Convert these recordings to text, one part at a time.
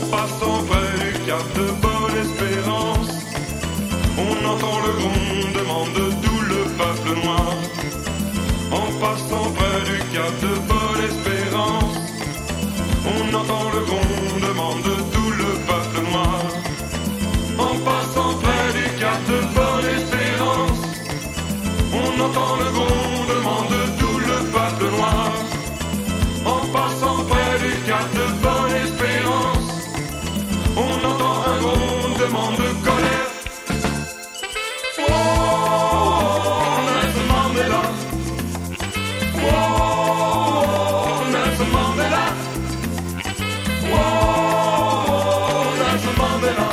passant près du cap de Bonne-Espérance, on entend le grondement de tout le peuple noir. En passant près du cap de Bonne-Espérance, on entend le grondement de tout le peuple noir. En passant près du cap de Bonne-Espérance, on entend le grondement de tout le peuple noir. En passant près du cap de Bonne-Espérance, on entend un grondement de colère. Oh, Nelson Mandela. Oh, Nelson Mandela. Oh, Nelson Mandela.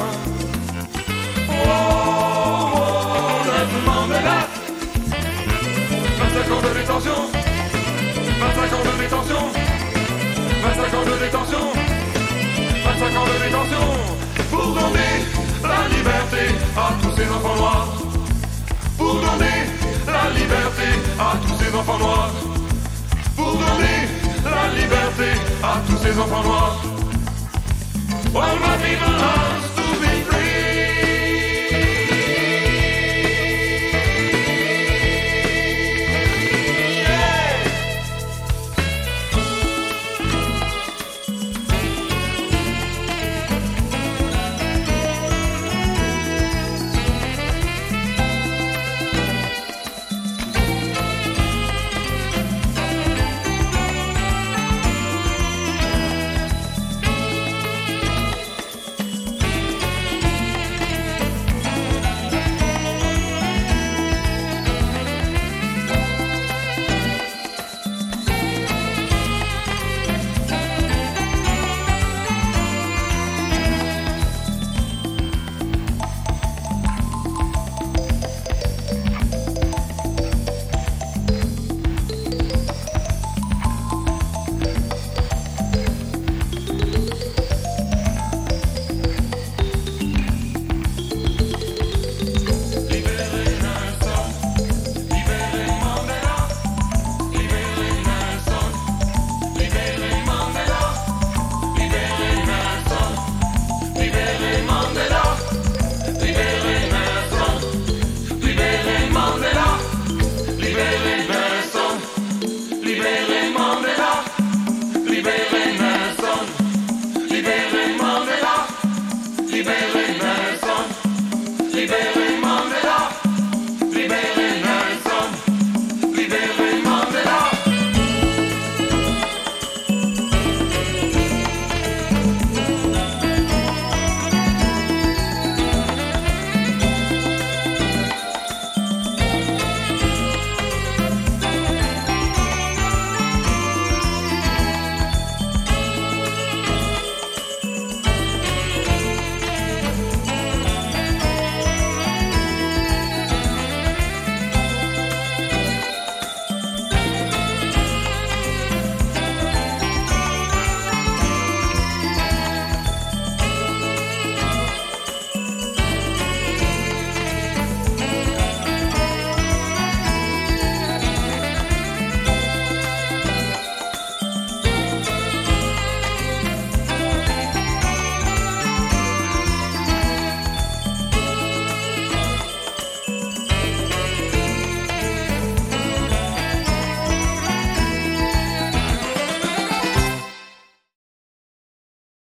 Oh, Nelson Mandela. 25 ans de détention. 25 ans de détention. 25 ans de détention. 25 ans de détention. Pour donner la liberté à tous ces enfants noirs. Pour donner la liberté à tous ces enfants noirs. Pour donner la liberté à tous ces enfants noirs. All my people has to be free. Libérez Mandela, libérez Nelson, libérez Mandela, libérez